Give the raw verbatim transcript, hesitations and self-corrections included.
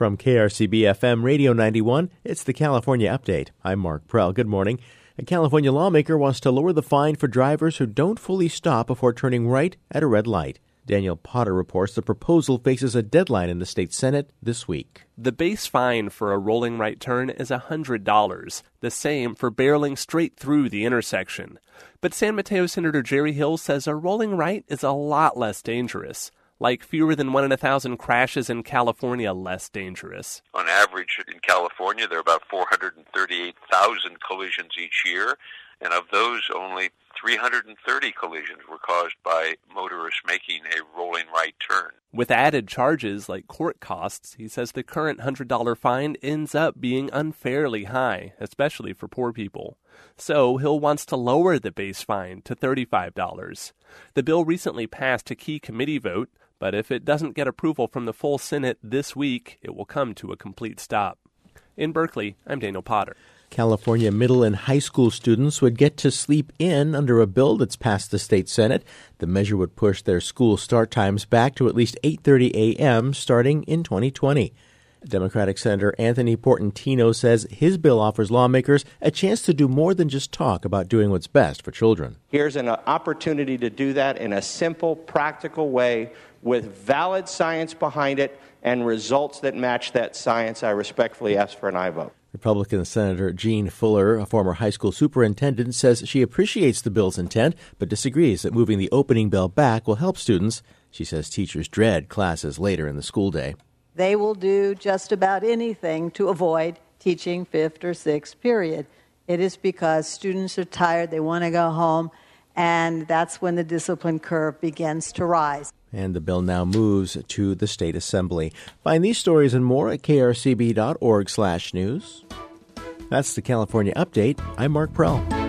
From K R C B F M Radio ninety-one, it's the California Update. I'm Mark Prell. Good morning. A California lawmaker wants to lower the fine for drivers who don't fully stop before turning right at a red light. Daniel Potter reports the proposal faces a deadline in the state Senate this week. The base fine for a rolling right turn is one hundred dollars, the same for barreling straight through the intersection. But San Mateo Senator Jerry Hill says a rolling right is a lot less dangerous. Like fewer than one in a thousand crashes in California less dangerous. On average in California, there are about four hundred thirty-eight thousand collisions each year, and of those, only three hundred thirty collisions were caused by motorists making a rolling right turn. With added charges like court costs, he says the current one hundred dollars fine ends up being unfairly high, especially for poor people. So Hill wants to lower the base fine to thirty-five dollars. The bill recently passed a key committee vote, but if it doesn't get approval from the full Senate this week, it will come to a complete stop. In Berkeley, I'm Daniel Potter. California middle and high school students would get to sleep in under a bill that's passed the state Senate. The measure would push their school start times back to at least eight thirty a.m. starting in twenty twenty. Democratic Senator Anthony Portantino says his bill offers lawmakers a chance to do more than just talk about doing what's best for children. Here's an opportunity to do that in a simple, practical way with valid science behind it and results that match that science. I respectfully ask for an aye vote. Republican Senator Jean Fuller, a former high school superintendent, says she appreciates the bill's intent, but disagrees that moving the opening bell back will help students. She says teachers dread classes later in the school day. They will do just about anything to avoid teaching fifth or sixth period. It is because students are tired, they want to go home, and that's when the discipline curve begins to rise. And the bill now moves to the State Assembly. Find these stories and more at k r c b dot org slash news. That's the California Update. I'm Mark Prell.